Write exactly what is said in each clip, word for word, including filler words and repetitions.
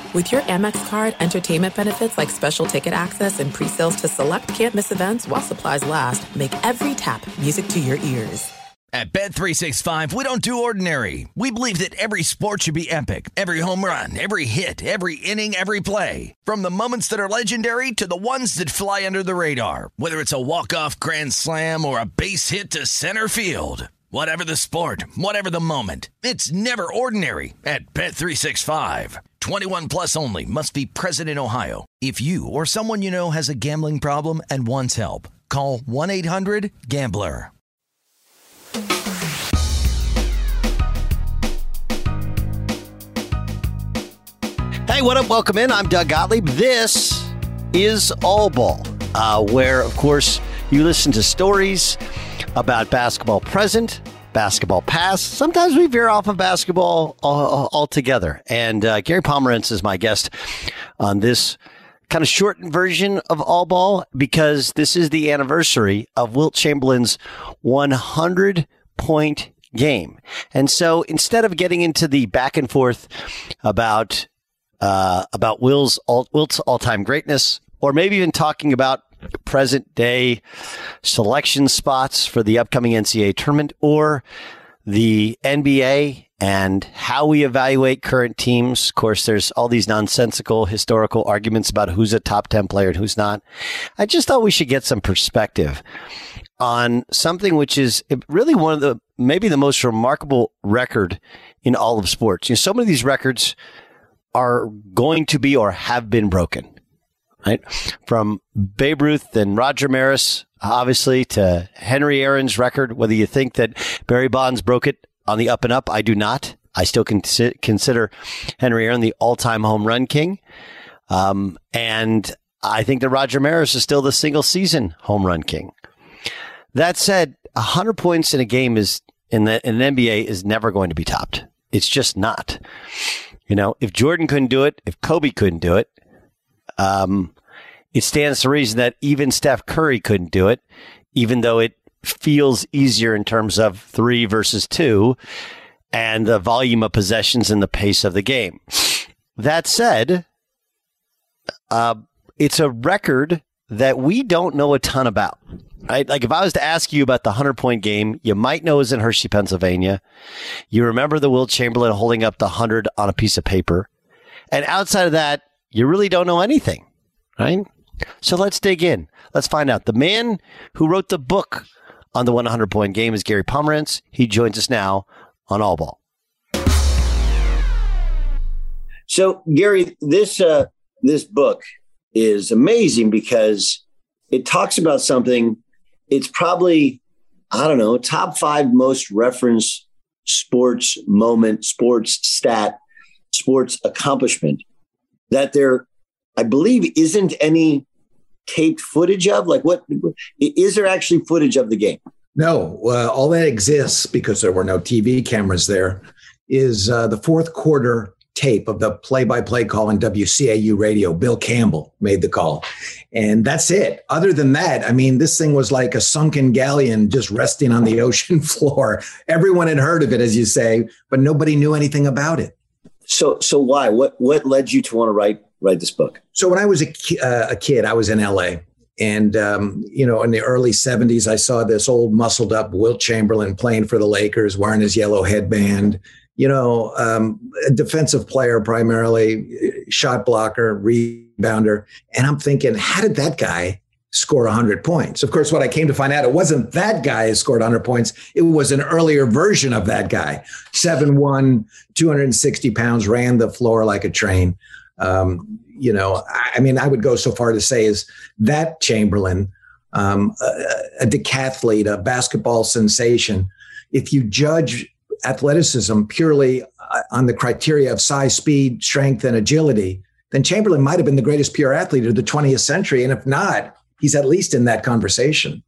With your Amex card, entertainment benefits like special ticket access and pre-sales to select can't-miss events while supplies last make every tap music to your ears. At Bet three sixty-five, we don't do ordinary. We believe that every sport should be epic. Every home run, every hit, every inning, every play. From the moments that are legendary to the ones that fly under the radar. Whether it's a walk-off grand slam or a base hit to center field. Whatever the sport, whatever the moment. It's never ordinary at Bet three sixty-five. twenty-one plus only. Must be present in Ohio. If you or someone you know has a gambling problem and wants help, call one eight hundred gambler. Hey, what up? Welcome in. I'm Doug Gottlieb. This is All Ball, uh, where, of course, you listen to stories about basketball present, basketball past. Sometimes we veer off of basketball altogether. And uh, Gary Pomerantz is my guest on this kind of shortened version of All Ball because this is the anniversary of Wilt Chamberlain's one hundred point game. And so instead of getting into the back and forth about uh, about Will's all, Wilt's all-time greatness, or maybe even talking about present day selection spots for the upcoming N C double A tournament or the N B A and how we evaluate current teams. Of course, there's all these nonsensical historical arguments about who's a top ten player and who's not. I just thought we should get some perspective on something which is really one of the, maybe the most remarkable record in all of sports. You know, so many of these records are going to be or have been broken. Right? From Babe Ruth and Roger Maris, obviously, to Henry Aaron's record, whether you think that Barry Bonds broke it on the up and up, I do not. I still con- consider Henry Aaron the all-time home run king. Um, and I think that Roger Maris is still the single-season home run king. That said, one hundred points in a game is in, the, in an N B A is never going to be topped. It's just not. You know, if Jordan couldn't do it, if Kobe couldn't do it, Um, it stands to reason that even Steph Curry couldn't do it, even though it feels easier in terms of three versus two and the volume of possessions and the pace of the game. That said, uh, it's a record that we don't know a ton about, right? Like if I was to ask you about the one hundred point game, you might know it was in Hershey, Pennsylvania. You remember the Wilt Chamberlain holding up the one hundred on a piece of paper. And outside of that, you really don't know anything, right? So let's dig in. Let's find out. The man who wrote the book on the one hundred point game is Gary Pomerantz. He joins us now on All Ball. So, Gary, this uh, this book is amazing because it talks about something. It's probably, I don't know, top five most referenced sports moment, sports stat, sports accomplishment that there, I believe, isn't any taped footage of. Like, what is there actually footage of the game? No, uh, all that exists because there were no T V cameras there is uh, the fourth quarter tape of the play-by-play call on W C A U radio. Bill Campbell made the call. And that's it. Other than that, I mean, this thing was like a sunken galleon just resting on the ocean floor. Everyone had heard of it, as you say, but nobody knew anything about it. So, so why? What what led you to want to write write this book? So when I was a, ki- uh, a kid, I was in L A. And, um, you know, in the early seventies, I saw this old muscled up Wilt Chamberlain playing for the Lakers, wearing his yellow headband. You know, um, a defensive player primarily, shot blocker, rebounder. And I'm thinking, how did that guy score one hundred points? Of course, what I came to find out, it wasn't that guy who scored one hundred points. It was an earlier version of that guy. seven one, two hundred sixty pounds, ran the floor like a train. Um, you know, I, I mean, I would go so far to say is that Chamberlain, um, a, a decathlete, a basketball sensation. If you judge athleticism purely on the criteria of size, speed, strength, and agility, then Chamberlain might have been the greatest pure athlete of the twentieth century. And if not, he's at least in that conversation.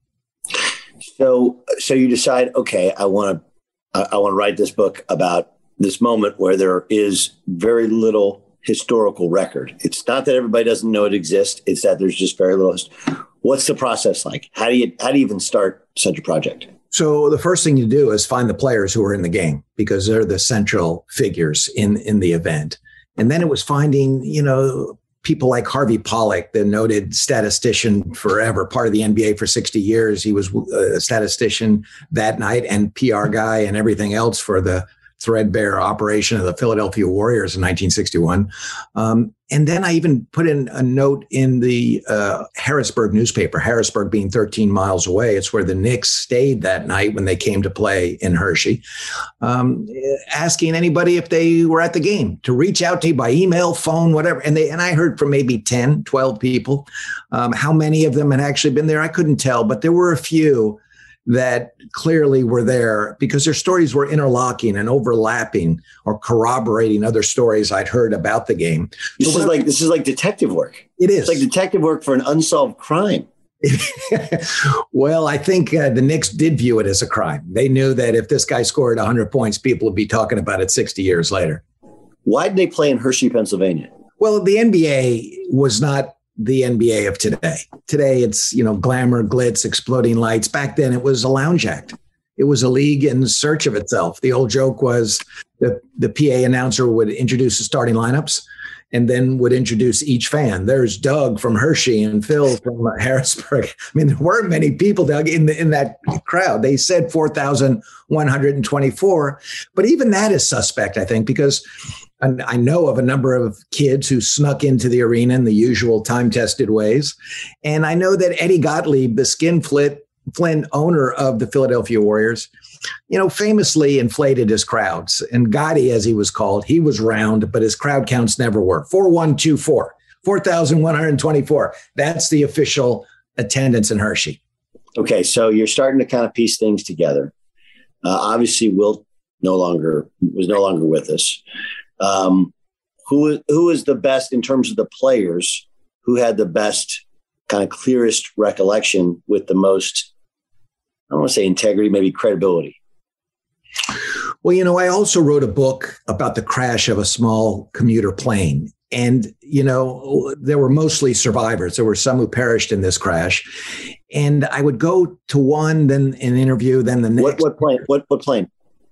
So, so you decide, okay, I want to, I want to write this book about this moment where there is very little historical record. It's not that everybody doesn't know it exists. It's that there's just very little. What's the process like? How do you, how do you even start such a project? So the first thing you do is find the players who are in the game because they're the central figures in, in the event. And then it was finding, you know, people like Harvey Pollack, the noted statistician forever, part of the N B A for sixty years. He was a statistician that night and P R guy and everything else for the threadbare operation of the Philadelphia Warriors in nineteen sixty-one. Um, and then I even put in a note in the uh, Harrisburg newspaper, Harrisburg being thirteen miles away. It's where the Knicks stayed that night when they came to play in Hershey, um, asking anybody if they were at the game to reach out to you by email, phone, whatever. And they and I heard from maybe ten, twelve people. Um, how many of them had actually been there, I couldn't tell, but there were a few that clearly were there because their stories were interlocking and overlapping or corroborating other stories I'd heard about the game. This so is like this is like detective work. It is it's like detective work for an unsolved crime. Well, I think uh, the Knicks did view it as a crime. They knew that if this guy scored one hundred points, people would be talking about it sixty years later. Why did they play in Hershey, Pennsylvania? Well, the N B A was not the N B A of today. Today, it's, you know, glamour, glitz, exploding lights. Back then, it was a lounge act. It was a league in search of itself. The old joke was that the P A announcer would introduce the starting lineups and then would introduce each fan. There's Doug from Hershey and Phil from Harrisburg. I mean, there weren't many people, Doug, in the, in that crowd. They said four thousand one hundred twenty-four, but even that is suspect, I think, because and I know of a number of kids who snuck into the arena in the usual time-tested ways. And I know that Eddie Gottlieb, the skinflint Flynn owner of the Philadelphia Warriors, you know, famously inflated his crowds. And Gotti, as he was called, he was round, but his crowd counts never were. four one two four, four thousand one hundred twenty-four. That's the official attendance in Hershey. Okay, so you're starting to kind of piece things together. Uh, obviously, Wilt no longer was no longer with us. Um, who who is the best in terms of the players? Who had the best kind of clearest recollection with the most, I don't want to say integrity, maybe credibility? Well, you know, I also wrote a book about the crash of a small commuter plane. And, you know, there were mostly survivors. There were some who perished in this crash. And I would go to one, then an interview, then the next. What, what plane? What, what plane?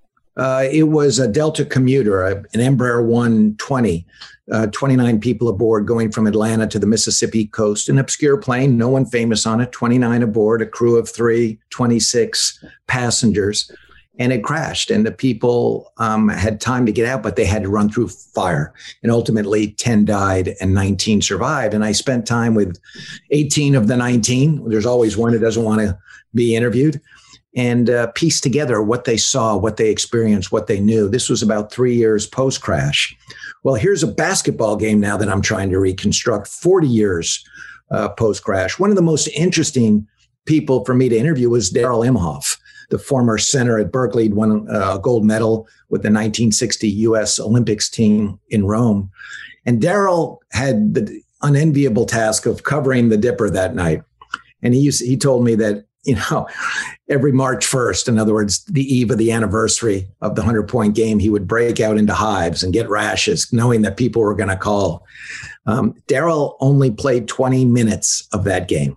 Uh, it was a Delta commuter, an Embraer one twenty, uh, twenty-nine people aboard going from Atlanta to the Mississippi coast, an obscure plane, no one famous on it, twenty-nine aboard, a crew of three, twenty-six passengers, and it crashed. And the people um, had time to get out, but they had to run through fire. And ultimately, ten died and nineteen survived. And I spent time with eighteen of the nineteen. There's always one who doesn't want to be interviewed. And uh, piece together what they saw, what they experienced, what they knew. This was about three years post-crash. Well, here's a basketball game now that I'm trying to reconstruct, forty years uh, post-crash. One of the most interesting people for me to interview was Darrell Imhoff, the former center at Berkeley. He'd won a gold medal with the nineteen sixty U S Olympics team in Rome. And Darrell had the unenviable task of covering the Dipper that night. And he used, he told me that, you know, every March first, in other words, the eve of the anniversary of the hundred-point game, he would break out into hives and get rashes, knowing that people were going to call. Um, Darrell only played twenty minutes of that game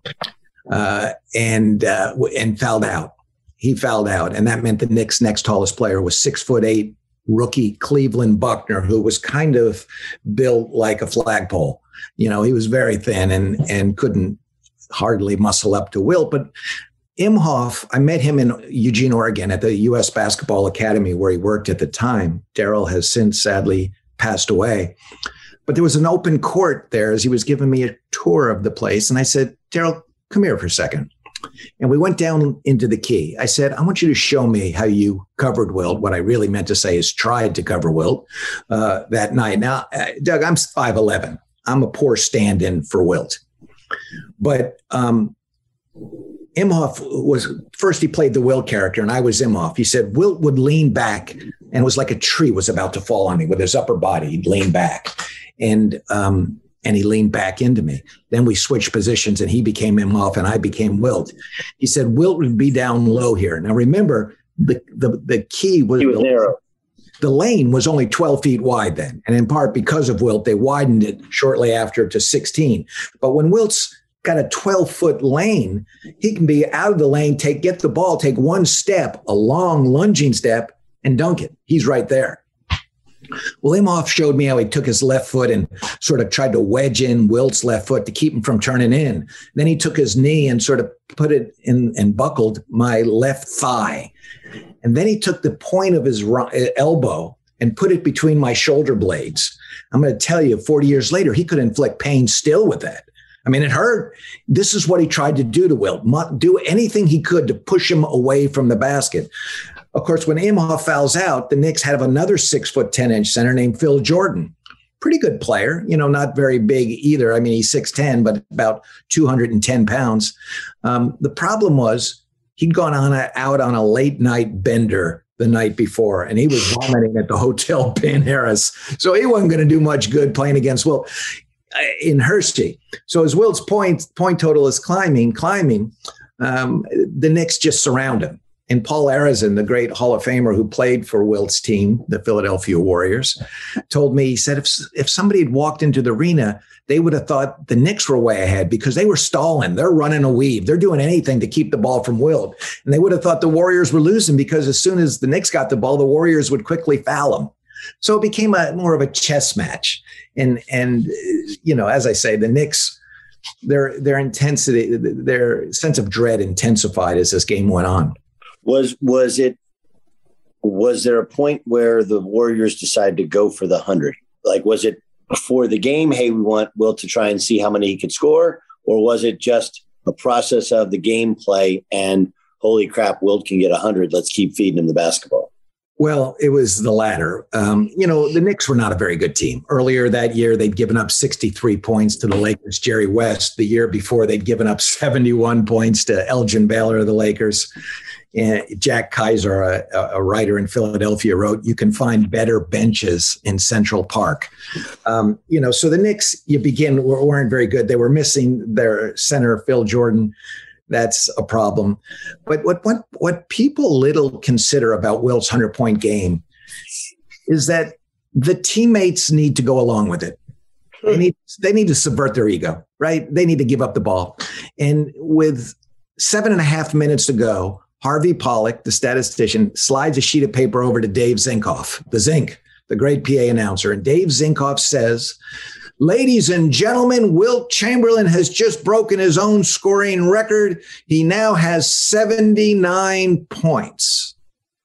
uh, and uh, and fouled out. He fouled out, and that meant the Knicks' next tallest player was six foot eight rookie Cleveland Buckner, who was kind of built like a flagpole. You know, he was very thin and and couldn't hardly muscle up to Wilt, but Imhoff, I met him in Eugene, Oregon at the U S Basketball Academy where he worked at the time. Darrell has since sadly passed away. But there was an open court there as he was giving me a tour of the place. And I said, Darrell, come here for a second. And we went down into the key. I said, I want you to show me how you covered Wilt. What I really meant to say is tried to cover Wilt uh, that night. Now, uh, Doug, I'm five eleven. I'm a poor stand-in for Wilt. But um, Imhoff was, first he played the Wilt character and I was Imhoff. He said Wilt would lean back and it was like a tree was about to fall on me with his upper body. He'd lean back and um, and he leaned back into me. Then we switched positions and he became Imhoff and I became Wilt. He said Wilt would be down low here. Now remember, the the, the key was, he was the, narrow. The lane was only twelve feet wide then. And in part because of Wilt, they widened it shortly after to sixteen. But when Wilt's got a twelve foot lane, he can be out of the lane, take, get the ball, take one step, a long lunging step and dunk it. He's right there. Well, Imhoff showed me how he took his left foot and sort of tried to wedge in Wilt's left foot to keep him from turning in. Then he took his knee and sort of put it in and buckled my left thigh. And then he took the point of his right, elbow and put it between my shoulder blades. I'm going to tell you, forty years later, he could inflict pain still with that. I mean, it hurt. This is what he tried to do to Wilt, do anything he could to push him away from the basket. Of course, when Imhoff fouls out, the Knicks have another six foot ten inch center named Phil Jordan. Pretty good player, you know, not very big either. I mean, he's six ten, but about two hundred ten pounds. Um, the problem was he'd gone on a, out on a late night bender the night before, and he was vomiting at the Hotel Ben Harris. So he wasn't going to do much good playing against Wilt in Hershey. So as Wilt's point, point total is climbing, climbing, um, the Knicks just surround him. And Paul Arizin, the great Hall of Famer who played for Wilt's team, the Philadelphia Warriors, told me, he said, if, if somebody had walked into the arena, they would have thought the Knicks were way ahead because they were stalling. They're running a weave. They're doing anything to keep the ball from Wilt. And they would have thought the Warriors were losing because as soon as the Knicks got the ball, the Warriors would quickly foul them. So it became a more of a chess match. And, and you know, as I say, the Knicks, their their intensity, their sense of dread intensified as this game went on. Was was it was there a point where the Warriors decided to go for the hundred? Like, was it before the game, hey, we want Wilt to try and see how many he could score? Or was it just a process of the gameplay and holy crap, Wilt can get a hundred. Let's keep feeding him the basketball. Well, it was the latter. Um, you know, the Knicks were not a very good team. Earlier that year, they'd given up sixty-three points to the Lakers' Jerry West. The year before, they'd given up seventy-one points to Elgin Baylor of the Lakers. And Jack Kaiser, a, a writer in Philadelphia, wrote, "You can find better benches in Central Park." Um, you know, so the Knicks, you begin, weren't very good. They were missing their center, Phil Jordan. That's a problem. But what what what people little consider about Wilt's hundred-point game is that the teammates need to go along with it. They need, they need to subvert their ego, right? They need to give up the ball. And with seven and a half minutes to go, Harvey Pollack, the statistician, slides a sheet of paper over to Dave Zinkoff, the Zink, the great P A announcer. And Dave Zinkoff says, "Ladies and gentlemen, Wilt Chamberlain has just broken his own scoring record. He now has seventy-nine points."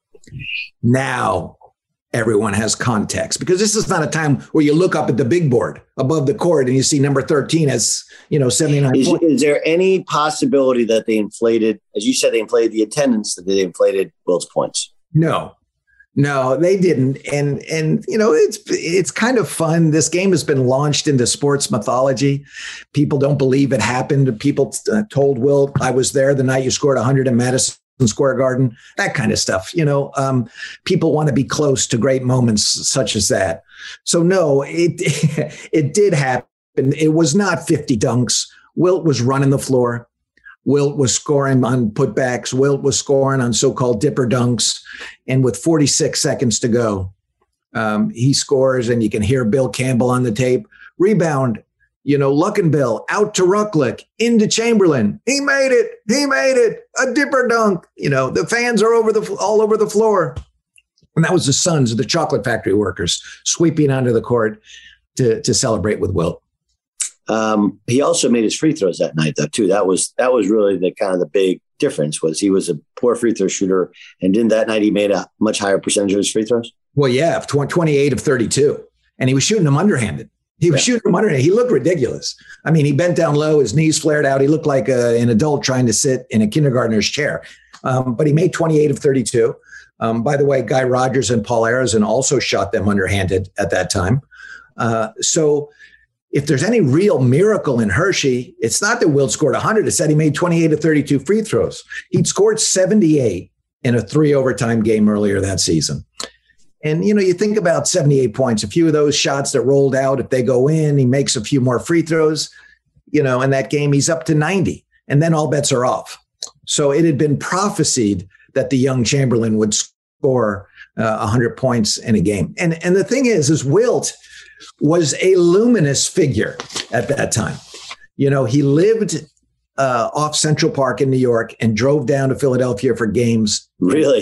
Now everyone has context, because this is not a time where you look up at the big board above the court and you see number thirteen has, you know, seventy-nine is, points. Is there any possibility that they inflated, as you said, they inflated the attendance, that they inflated Wilt's points? No. No, they didn't. And, and you know, it's it's kind of fun. This game has been launched into sports mythology. People don't believe it happened. People uh, told Wilt, "I was there the night you scored one hundred in Madison Square Garden," that kind of stuff. You know, um, people want to be close to great moments such as that. So, no, it it did happen. It was not fifty dunks. Wilt was running the floor. Wilt was scoring on putbacks. Wilt was scoring on so-called dipper dunks. And with forty-six seconds to go, um, he scores, and you can hear Bill Campbell on the tape. Rebound, you know, Luckenbill out to Rucklick, into Chamberlain. He made it. He made it. A dipper dunk. You know, the fans are over the all over the floor. And that was the sons of the chocolate factory workers sweeping onto the court to, to celebrate with Wilt. Um, he also made his free throws that night, though, too. That was that was really the kind of the big difference, was he was a poor free throw shooter. And didn't that night he made a much higher percentage of his free throws? Well, yeah, twenty-eight of thirty-two. And he was shooting them underhanded. He was yeah. shooting them underhanded. He looked ridiculous. I mean, he bent down low, his knees flared out. He looked like a, an adult trying to sit in a kindergartner's chair. Um, but he made twenty-eight of thirty-two. Um, by the way, Guy Rogers and Paul Arizin also shot them underhanded at that time. Uh, so if there's any real miracle in Hershey, it's not that Wilt scored one hundred. It's that he made twenty-eight of thirty-two free throws. He'd scored seventy-eight in a three overtime game earlier that season. And, you know, you think about seventy-eight points, a few of those shots that rolled out, if they go in, he makes a few more free throws, you know, in that game, he's up to ninety, and then all bets are off. So it had been prophesied that the young Chamberlain would score uh, one hundred points in a game. And, and the thing is, is Wilt was a luminous figure at that time. You know, he lived uh, off Central Park in New York and drove down to Philadelphia for games. Really?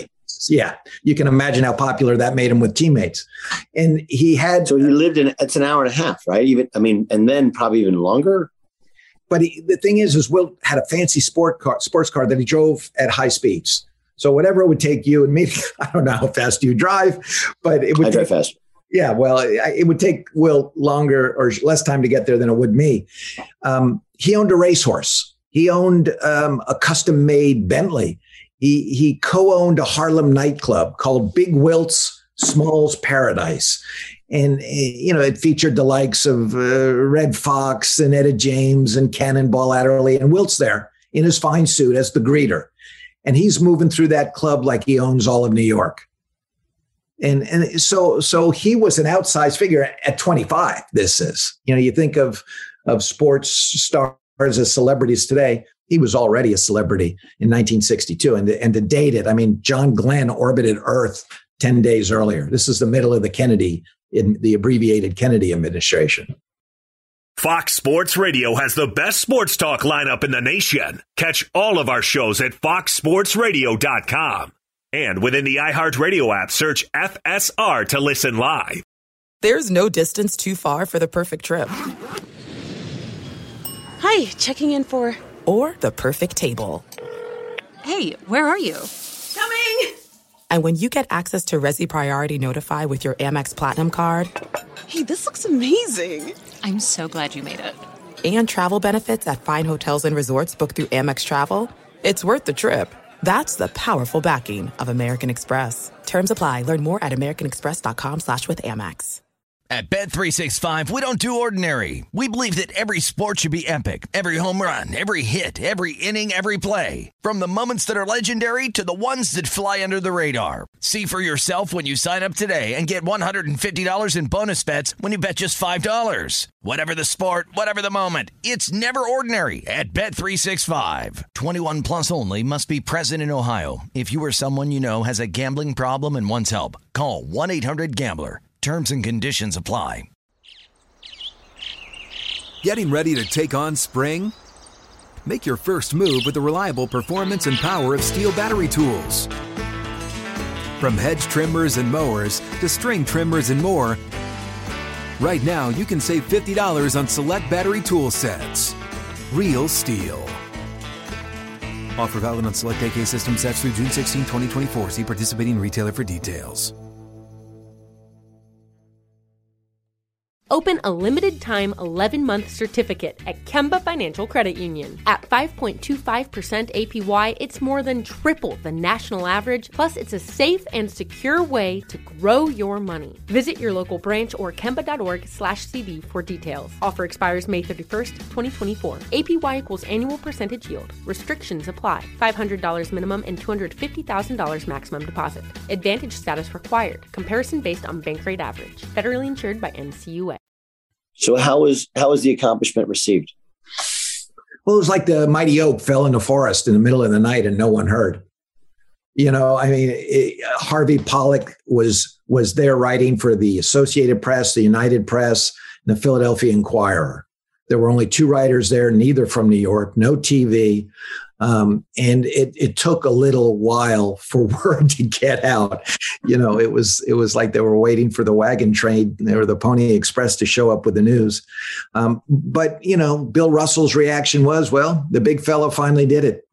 Yeah, you can imagine how popular that made him with teammates. And he had... So he lived in, it's an hour and a half, right? Even, I mean, and then probably even longer. But he, the thing is, is Wilt had a fancy sport car, sports car that he drove at high speeds. So whatever it would take you and me, I don't know how fast you drive, but it would I take, drive fast. Yeah, well, it, it would take Wilt longer or less time to get there than it would me. Um, he owned a racehorse. He owned um, a custom-made Bentley. He he co-owned a Harlem nightclub called Big Wilt's Small's Paradise. And, you know, it featured the likes of uh, Red Fox and Etta James and Cannonball Adderley. And Wilt's there in his fine suit as the greeter. And he's moving through that club like he owns all of New York. And and so so he was an outsized figure at twenty-five, this is. You know, you think of, of sports stars as celebrities today. He was already a celebrity in nineteen sixty-two. And to, and to date it, I mean, John Glenn orbited Earth ten days earlier. This is the middle of the Kennedy, in the abbreviated Kennedy administration. Fox Sports Radio has the best sports talk lineup in the nation. Catch all of our shows at fox sports radio dot com. And within the iHeartRadio app, search F S R to listen live. There's no distance too far for the perfect trip. Hi, checking in for... Or the perfect table. Hey, where are you? Coming! And when you get access to Resi Priority Notify with your Amex Platinum card... Hey, this looks amazing. I'm so glad you made it. And travel benefits at fine hotels and resorts booked through Amex Travel, it's worth the trip. That's the powerful backing of American Express. Terms apply. Learn more at americanexpress.com slash with Amex. At Bet three sixty-five, we don't do ordinary. We believe that every sport should be epic. Every home run, every hit, every inning, every play. From the moments that are legendary to the ones that fly under the radar. See for yourself when you sign up today and get one hundred fifty dollars in bonus bets when you bet just five dollars. Whatever the sport, whatever the moment, it's never ordinary at Bet three sixty-five. twenty-one plus only. Must be present in Ohio. If you or someone you know has a gambling problem and wants help, call one eight hundred gambler. Terms and conditions apply. Getting ready to take on spring? Make your first move with the reliable performance and power of Steel battery tools. From hedge trimmers and mowers to string trimmers and more, right now you can save fifty dollars on select battery tool sets. Real Steel. Offer valid on select A K system sets through June sixteenth, twenty twenty-four. See participating retailer for details. Open a limited-time eleven-month certificate at Kemba Financial Credit Union. At five point two five percent A P Y, it's more than triple the national average, plus it's a safe and secure way to grow your money. Visit your local branch or kemba.org slash CD for details. Offer expires May thirty-first, twenty twenty-four. A P Y equals annual percentage yield. Restrictions apply. five hundred dollars minimum and two hundred fifty thousand dollars maximum deposit. Advantage status required. Comparison based on bank rate average. Federally insured by N C U A. So how was how was the accomplishment received? Well, it was like the mighty oak fell in the forest in the middle of the night and no one heard. You know, I mean, it, Harvey Pollack was was there writing for the Associated Press, the United Press, and the Philadelphia Inquirer. There were only two writers there, neither from New York, no T V. Um, and it, it took a little while for word to get out. You know, it was it was like they were waiting for the wagon train or the Pony Express to show up with the news. Um, but, you know, Bill Russell's reaction was, well, the big fella finally did it.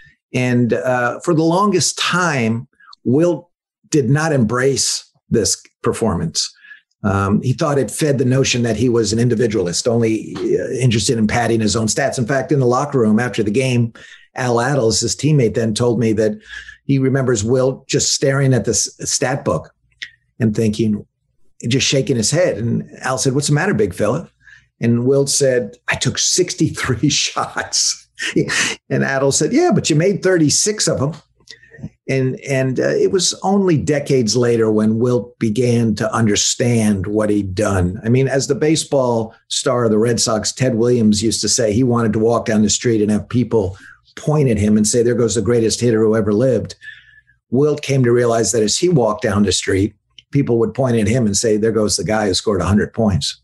And uh, for the longest time, Wilt did not embrace this performance. Um, he thought it fed the notion that he was an individualist, only uh, interested in padding his own stats. In fact, in the locker room after the game, Al Attles, his teammate, then told me that he remembers Wilt just staring at the stat book and thinking, just shaking his head. And Al said, "What's the matter, big fella?" And Wilt said, "I took sixty-three shots." And Attles said, "Yeah, but you made thirty-six of them." And and uh, it was only decades later when Wilt began to understand what he'd done. I mean, as the baseball star of the Red Sox, Ted Williams, used to say, he wanted to walk down the street and have people point at him and say, "There goes the greatest hitter who ever lived." Wilt came to realize that as he walked down the street, people would point at him and say, "There goes the guy who scored one hundred points.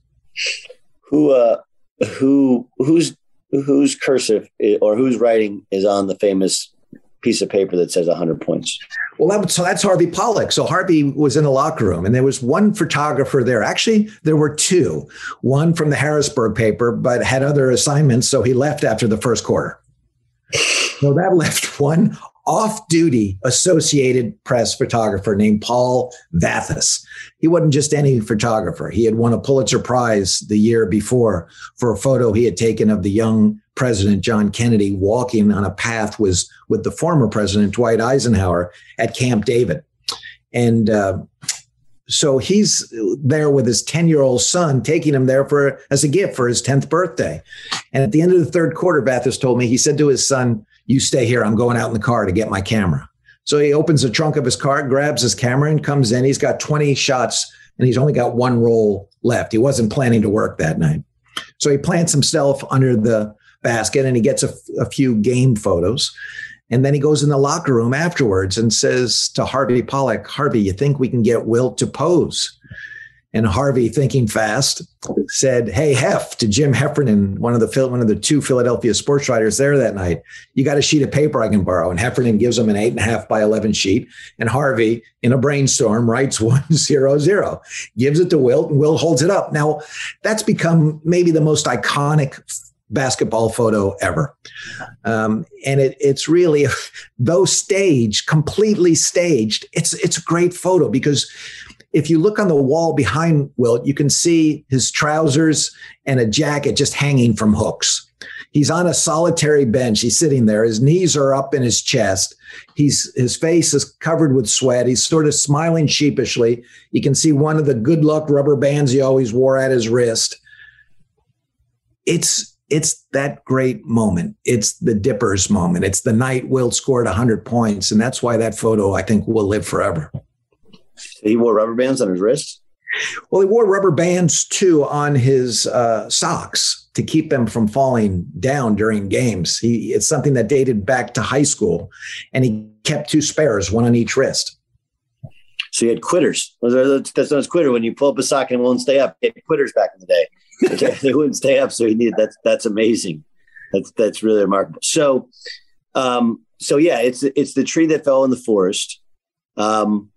Who, uh, who, who's, whose cursive or whose writing is on the famous piece of paper that says one hundred points. Well, that, so that's Harvey Pollack. So Harvey was in the locker room, and there was one photographer there. Actually, there were two. One from the Harrisburg paper, but had other assignments, so he left after the first quarter. So that left one off-duty Associated Press photographer named Paul Vathis. He wasn't just any photographer. He had won a Pulitzer Prize the year before for a photo he had taken of the young President John Kennedy walking on a path was with the former president, Dwight Eisenhower, at Camp David. And uh, so he's there with his ten-year-old son, taking him there for as a gift for his tenth birthday. And at the end of the third quarter, Vathis told me, he said to his son, "You stay here. I'm going out in the car to get my camera." So he opens the trunk of his car, grabs his camera, and comes in. He's got twenty shots, and he's only got one roll left. He wasn't planning to work that night. So he plants himself under the basket, and he gets a, a few game photos. And then he goes in the locker room afterwards and says to Harvey Pollack, "Harvey, you think we can get Wilt to pose?" And Harvey, thinking fast, said, "Hey, Hef," to Jim Heffernan, one of the one of the two Philadelphia sports writers there that night, "You got a sheet of paper I can borrow?" And Heffernan gives him an eight and a half by eleven sheet. And Harvey, in a brainstorm, writes one zero zero, gives it to Wilt, and Wilt holds it up. Now, that's become maybe the most iconic basketball photo ever. Um, and it, it's really, though staged, completely staged, it's it's a great photo because if you look on the wall behind Wilt, you can see his trousers and a jacket just hanging from hooks. He's on a solitary bench. He's sitting there. His knees are up in his chest. He's his face is covered with sweat. He's sort of smiling sheepishly. You can see one of the good luck rubber bands he always wore at his wrist. It's It's that great moment. It's the Dippers moment. It's the night Wilt scored one hundred points. And that's why that photo, I think, will live forever. He wore rubber bands on his wrists? Well, he wore rubber bands, too, on his uh, socks to keep them from falling down during games. He, it's something that dated back to high school. And he kept two spares, one on each wrist. So he had quitters. That's not a quitter. When you pull up a sock and it won't stay up, he had quitters back in the day. They wouldn't stay up, so he needed that's that's amazing. That's that's really remarkable. So, um, so yeah, it's it's the tree that fell in the forest. Um,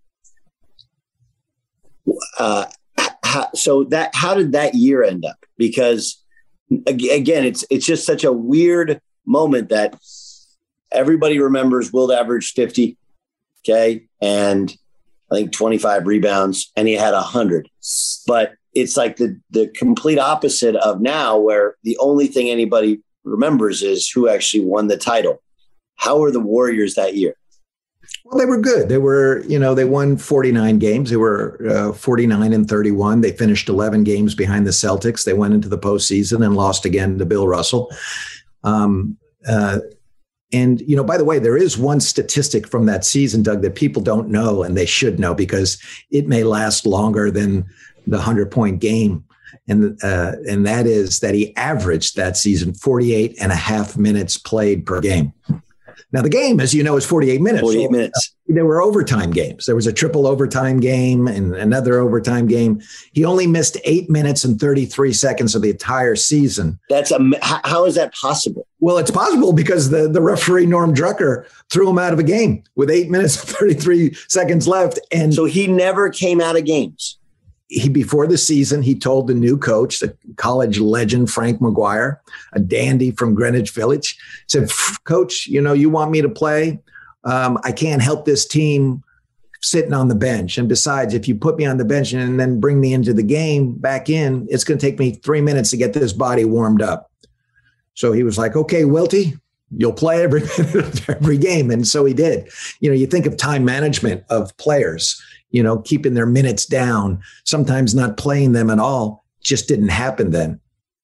uh, how, so that how did that year end up? Because again, it's it's just such a weird moment that everybody remembers. Wilt averaged fifty, okay, and I think twenty-five rebounds, and he had a hundred, but it's like the, the complete opposite of now, where the only thing anybody remembers is who actually won the title. How were the Warriors that year? Well, they were good. They were, you know, they won forty-nine games. They were uh, forty-nine and thirty-one. They finished eleven games behind the Celtics. They went into the postseason and lost again to Bill Russell. Um, uh, and, you know, by the way, there is one statistic from that season, Doug, that people don't know, and they should know because it may last longer than the hundred-point game. And uh, and that is that he averaged that season forty-eight and a half minutes played per game. Now, the game, as you know, is forty-eight minutes. forty-eight so, minutes. Uh, there were overtime games. There was a triple overtime game and another overtime game. He only missed eight minutes and thirty-three seconds of the entire season. That's a, how is that possible? Well, it's possible because the, the referee, Norm Drucker, threw him out of a game with eight minutes and thirty-three seconds left. And so he never came out of games. He, before the season, he told the new coach, the college legend, Frank McGuire, a dandy from Greenwich Village, said, "Coach, you know, you want me to play? Um, I can't help this team sitting on the bench. And besides, if you put me on the bench and then bring me into the game back in, it's going to take me three minutes to get this body warmed up." So he was like, "Okay, Wiltie, you'll play every minute of every game." And so he did. You know, you think of time management of players, you know, keeping their minutes down, sometimes not playing them at all. Just didn't happen then.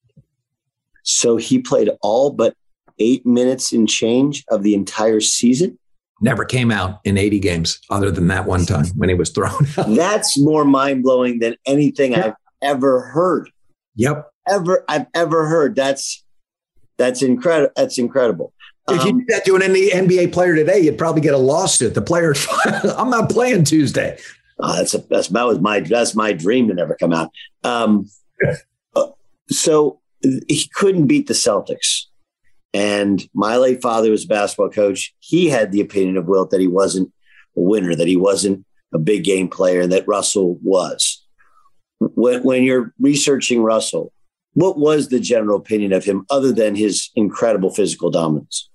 So he played all but eight minutes and change of the entire season? Never came out in eighty games other than that one time when he was thrown out. That's more mind-blowing than anything yeah. I've ever heard. Yep. Ever I've ever heard. That's that's incredible. That's incredible. If you did that to an N B A player today, you'd probably get a lawsuit. The player, I'm not playing Tuesday. Oh, that's a, that's that was my that's my dream to never come out. Um, so he couldn't beat the Celtics, And my late father was a basketball coach. He had the opinion of Wilt that he wasn't a winner, that he wasn't a big game player, and that Russell was. When, when you're researching Russell, what was the general opinion of him other than his incredible physical dominance?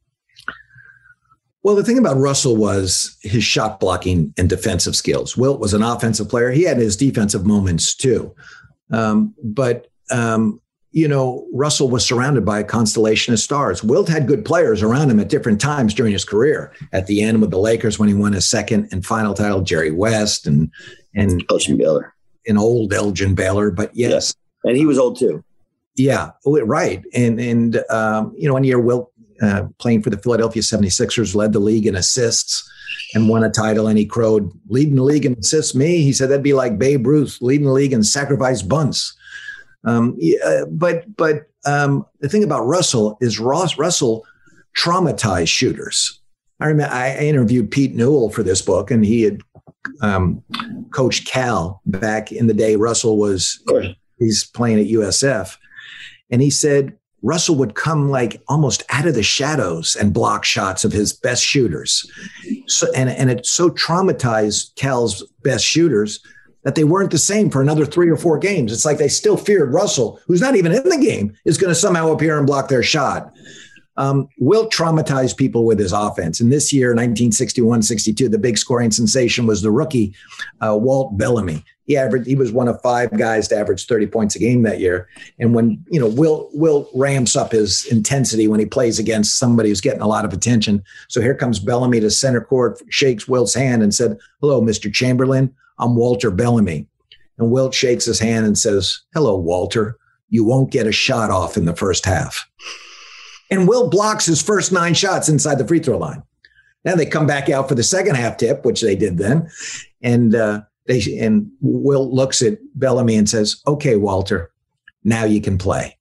Well, the thing about Russell was his shot blocking and defensive skills. Wilt was an offensive player. He had his defensive moments too. Um, but, um, you know, Russell was surrounded by a constellation of stars. Wilt had good players around him at different times during his career. At the end with the Lakers when he won his second and final title, Jerry West and and Elgin Baylor. An old Elgin Baylor. But yes. Yeah. And he was old too. Yeah, right. And, and um, you know, one year Wilt uh, playing for the Philadelphia seventy-sixers led the league in assists and won a title. And he crowed, leading the league in assists, me? He said that'd be like Babe Ruth leading the league in sacrifice bunts. Um, yeah, but but um, the thing about Russell is Ross Russell traumatized shooters. I remember I interviewed Pete Newell for this book, and he had um, coached Cal back in the day. Russell was he's playing at U S F, and he said Russell would come like almost out of the shadows and block shots of his best shooters. So and and it so traumatized Cal's best shooters that they weren't the same for another three or four games. It's like they still feared Russell, who's not even in the game, is going to somehow appear and block their shot. Um, Wilt traumatized people with his offense. And this year, nineteen sixty-one sixty-two, the big scoring sensation was the rookie, uh, Walt Bellamy. He averaged, he was one of five guys to average thirty points a game that year. And when, you know, Wilt, Wilt ramps up his intensity when he plays against somebody who's getting a lot of attention. So here comes Bellamy to center court, shakes Wilt's hand and said, "Hello, Mister Chamberlain. I'm Walter Bellamy." And Wilt shakes his hand and says, "Hello, Walter. You won't get a shot off in the first half." And Wilt blocks his first nine shots inside the free throw line. Then they come back out for the second half tip, which they did then. And uh, they and Wilt looks at Bellamy and says, "Okay, Walter, now you can play."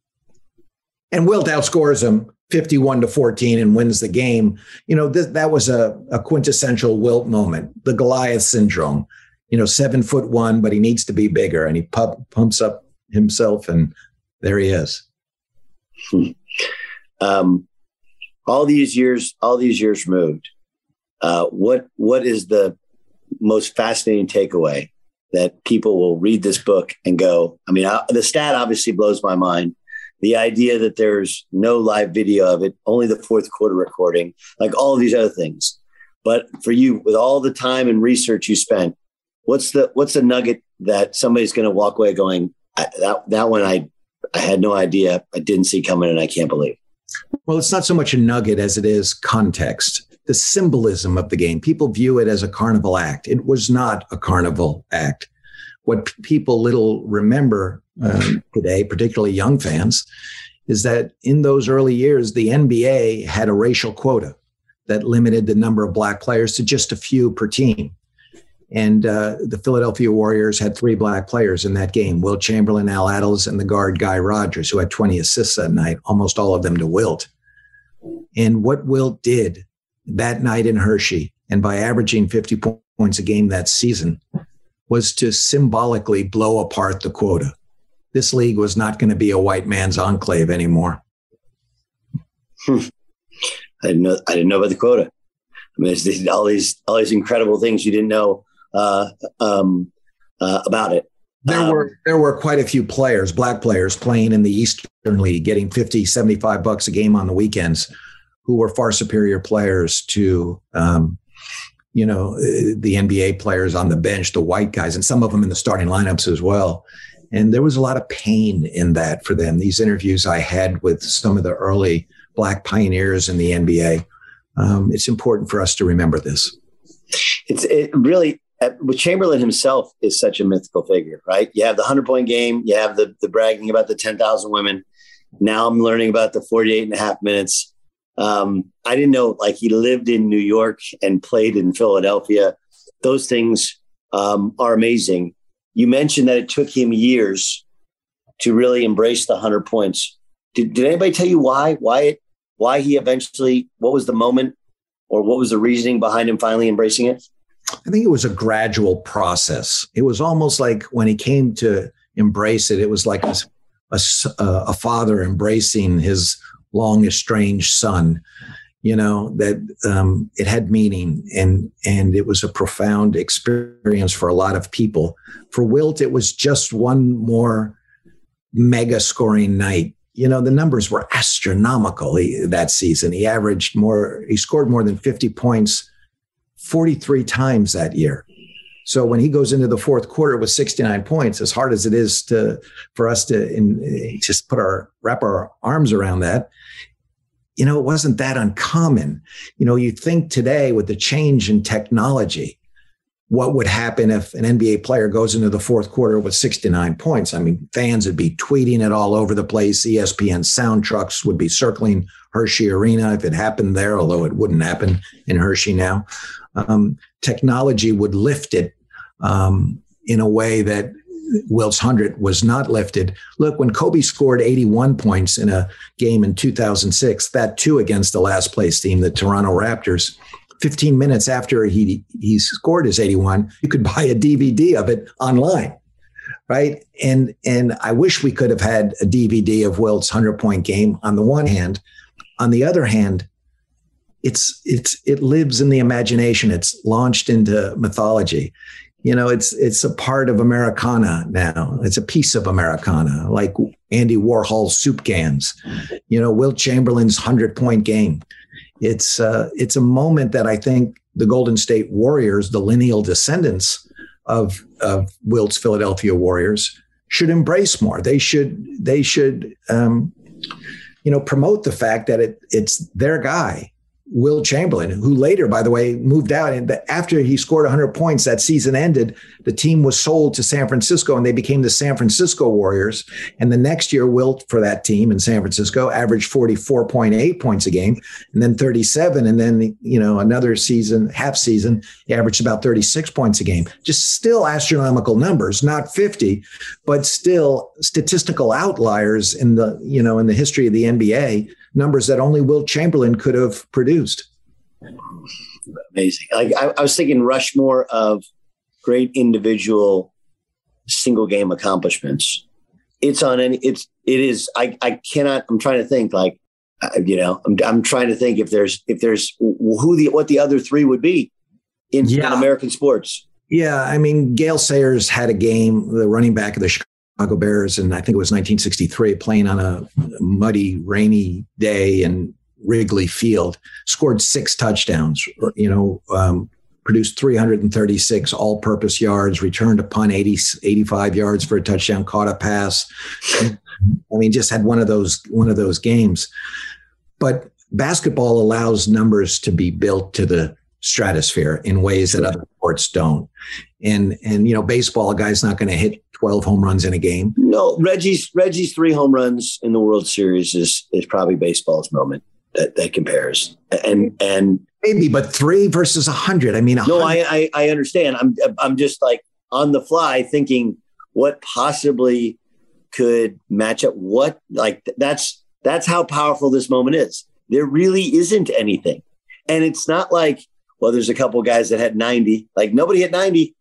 And Wilt outscores him fifty-one to fourteen and wins the game. You know, th- that was a, a quintessential Wilt moment, the Goliath syndrome. You know, seven foot one, but he needs to be bigger. And he pump, pumps up himself, and there he is. Hmm. Um, all these years, all these years removed, uh, what what is the most fascinating takeaway that people will read this book and go? I mean, I, the stat obviously blows my mind. The idea that there's no live video of it, only the fourth quarter recording, like all of these other things. But for you, with all the time and research you spent, what's the what's the nugget that somebody's going to walk away going, that that one I I had no idea, I didn't see coming, and I can't believe? Well, it's not so much a nugget as it is context, the symbolism of the game. People view it as a carnival act. It was not a carnival act. What p- people little remember um, today, particularly young fans, is that in those early years, the N B A had a racial quota that limited the number of black players to just a few per team. And uh, the Philadelphia Warriors had three black players in that game: Wilt Chamberlain, Al Attles, and the guard Guy Rogers, who had twenty assists that night, almost all of them to Wilt. And what Wilt did that night in Hershey, and by averaging fifty points a game that season, was to symbolically blow apart the quota. This league was not going to be a white man's enclave anymore. Hmm. I didn't know. I didn't know about the quota. I mean, there's all these all these incredible things you didn't know uh, um, uh, about it. There um, were there were quite a few players, black players, playing in the Eastern League, getting fifty, seventy-five bucks a game on the weekends, who were far superior players to, um, you know, the N B A players on the bench, the white guys, and some of them in the starting lineups as well. And there was a lot of pain in that for them. These interviews I had with some of the early black pioneers in the N B A. Um, it's important for us to remember this. It's it really, uh, Chamberlain himself is such a mythical figure, right? You have the hundred point game, you have the the bragging about the ten thousand women. Now I'm learning about the forty-eight and a half minutes. Um, I didn't know, like, he lived in New York and played in Philadelphia. Those things um, are amazing. You mentioned that it took him years to really embrace the hundred points. Did, did anybody tell you why? Why it? Why he eventually, what was the moment or what was the reasoning behind him finally embracing it? I think it was a gradual process. It was almost like when he came to embrace it, it was like a, a, a father embracing his long estranged son, you know, that um, it had meaning, and and it was a profound experience for a lot of people. For Wilt, it was just one more mega scoring night. You know, the numbers were astronomical he, that season. He averaged more, he scored more than fifty points forty-three times that year. So when he goes into the fourth quarter with sixty-nine points, as hard as it is to for us to in, just put our wrap our arms around that, you know, it wasn't that uncommon. You know, you think today with the change in technology, what would happen if an N B A player goes into the fourth quarter with sixty-nine points? I mean, fans would be tweeting it all over the place. E S P N sound trucks would be circling Hershey Arena if it happened there, although it wouldn't happen in Hershey now. Um, technology would lift it um, in a way that Wilt's hundred was not lifted. Look, when Kobe scored eighty-one points in a game in two thousand six, that too against the last place team, the Toronto Raptors, fifteen minutes after he he scored his eighty-one, you could buy a D V D of it online, right? And and I wish we could have had a D V D of Wilt's hundred-point game on the one hand. On the other hand, it's it's it lives in the imagination. It's launched into mythology. You know, it's it's a part of Americana now. It's a piece of Americana, like Andy Warhol's soup cans. You know, Wilt Chamberlain's hundred-point game. It's uh, it's a moment that I think the Golden State Warriors, the lineal descendants of of Wilt's Philadelphia Warriors, should embrace more. They should they should um, you know promote the fact that it it's their guy, Wilt Chamberlain, who later, by the way, moved out. And after he scored one hundred points, that season ended. The team was sold to San Francisco, and they became the San Francisco Warriors. And the next year, Wilt for that team in San Francisco averaged forty-four point eight points a game, and then thirty-seven. And then, you know, another season, half season, he averaged about thirty-six points a game. Just still astronomical numbers, not fifty, but still statistical outliers in the, you know, in the history of the N B A. Numbers that only Wilt Chamberlain could have produced. Amazing. Like I, I was thinking Rushmore of great individual single game accomplishments. It's on any, it's, it is, I, I cannot, I'm trying to think like, you know, I'm, I'm trying to think if there's, if there's who the, what the other three would be in, yeah. in American sports. Yeah. I mean, Gale Sayers had a game, the running back of the Chicago Chicago Bears, and I think it was nineteen sixty-three, playing on a muddy, rainy day in Wrigley Field, scored six touchdowns, you know, um, produced three hundred thirty-six all-purpose yards, returned a punt eighty, eighty-five yards for a touchdown, caught a pass. I mean, just had one of those one of those games. But basketball allows numbers to be built to the stratosphere in ways that other sports don't. And, and you know, baseball, a guy's not going to hit twelve home runs in a game. No, Reggie's Reggie's three home runs in the World Series is is probably baseball's moment that, that compares. And and maybe, but three versus a hundred. I mean, no, I, I I understand. I'm I'm just like on the fly thinking what possibly could match up. What like that's that's how powerful this moment is. There really isn't anything, and it's not like, well, there's a couple guys that had ninety. Like nobody had ninety.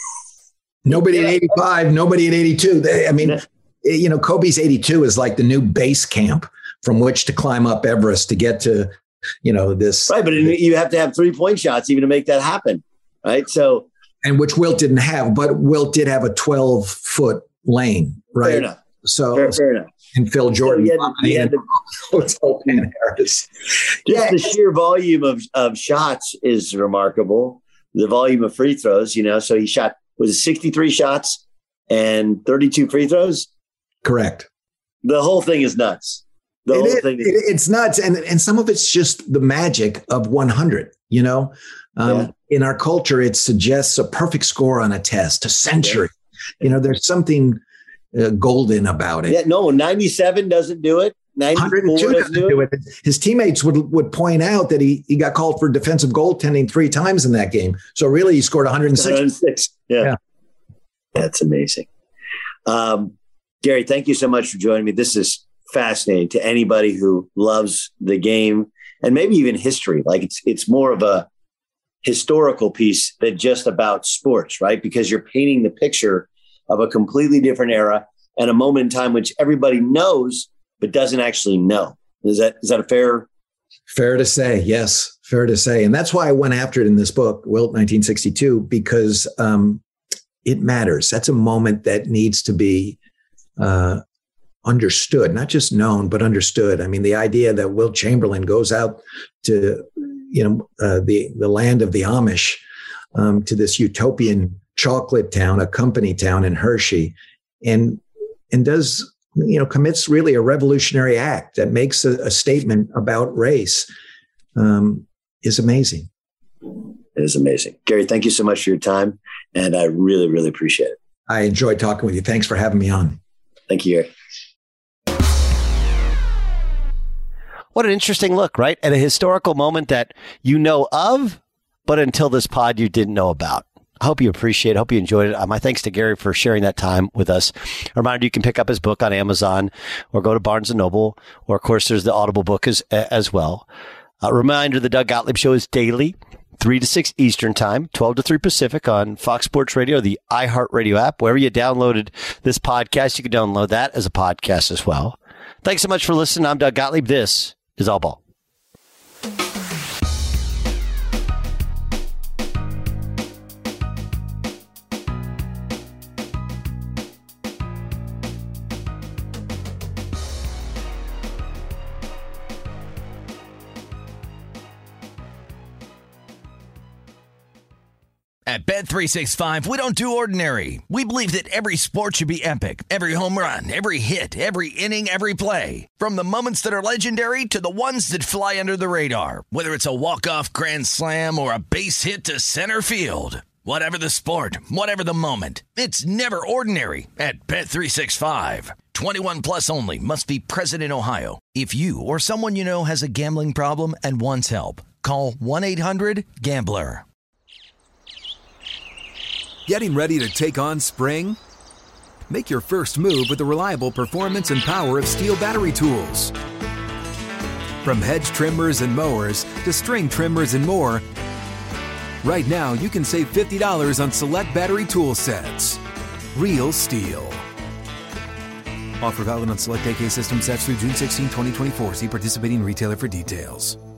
Nobody at eighty-five, nobody at eighty-two. They, I mean, you know, Kobe's eighty-two is like the new base camp from which to climb up Everest to get to, you know, this. Right. But you have to have three point shots even to make that happen. Right. So. And which Wilt didn't have, but Wilt did have a twelve foot lane. Right. Fair enough. So, fair, fair enough. And Phil Jordan. So he had to, he had to, Just yeah. the sheer volume of, of shots is remarkable. The volume of free throws, you know, so he shot. Was it sixty-three shots and thirty-two free throws? Correct. The whole thing is nuts. The it whole is, thing is- it, it's nuts. And, and some of it's just the magic of one hundred, you know? Um, yeah. In our culture, it suggests a perfect score on a test, a century. Yeah. You know, there's something uh, golden about it. Yeah, no, ninety-seven doesn't do it. one hundred two doesn't do it. His teammates would, would point out that he, he got called for defensive goaltending three times in that game. So really, he scored one hundred six. one hundred six. Yeah. yeah. That's amazing. Um, Gary, thank you so much for joining me. This is fascinating to anybody who loves the game and maybe even history. Like it's it's more of a historical piece than just about sports, right? Because you're painting the picture of a completely different era and a moment in time which everybody knows but doesn't actually know. Is that is that a fair? Fair to say, yes, fair to say. And that's why I went after it in this book, Wilt nineteen sixty-two, because um, it matters. That's a moment that needs to be uh, understood, not just known, but understood. I mean, the idea that Wilt Chamberlain goes out to, you know, uh, the, the land of the Amish, um, to this utopian chocolate town, a company town in Hershey, and and does, you know, commits really a revolutionary act that makes a, a statement about race, um, is amazing. It is amazing. Gary, thank you so much for your time. And I really, really appreciate it. I enjoyed talking with you. Thanks for having me on. Thank you, Gary. What an interesting look, right? At a historical moment that you know of, but until this pod you didn't know about. I hope you appreciate it. I hope you enjoyed it. Uh, my thanks to Gary for sharing that time with us. A reminder, you can pick up his book on Amazon or go to Barnes and Noble, or of course there's the Audible book as, as well. A reminder, the Doug Gottlieb Show is daily, three to six Eastern time, twelve to three Pacific on Fox Sports Radio, the iHeartRadio app. Wherever you downloaded this podcast, you can download that as a podcast as well. Thanks so much for listening. I'm Doug Gottlieb. This is All Ball. At Bet three sixty-five, we don't do ordinary. We believe that every sport should be epic. Every home run, every hit, every inning, every play. From the moments that are legendary to the ones that fly under the radar. Whether it's a walk-off grand slam or a base hit to center field. Whatever the sport, whatever the moment. It's never ordinary at Bet three sixty-five. twenty-one plus only. Must be present in Ohio. If you or someone you know has a gambling problem and wants help, call one eight hundred gambler. Getting ready to take on spring? Make your first move with the reliable performance and power of Steel battery tools. From hedge trimmers and mowers to string trimmers and more, right now you can save fifty dollars on select battery tool sets. Real Steel. Offer valid on select A K system sets through June sixteenth, twenty twenty-four. See participating retailer for details.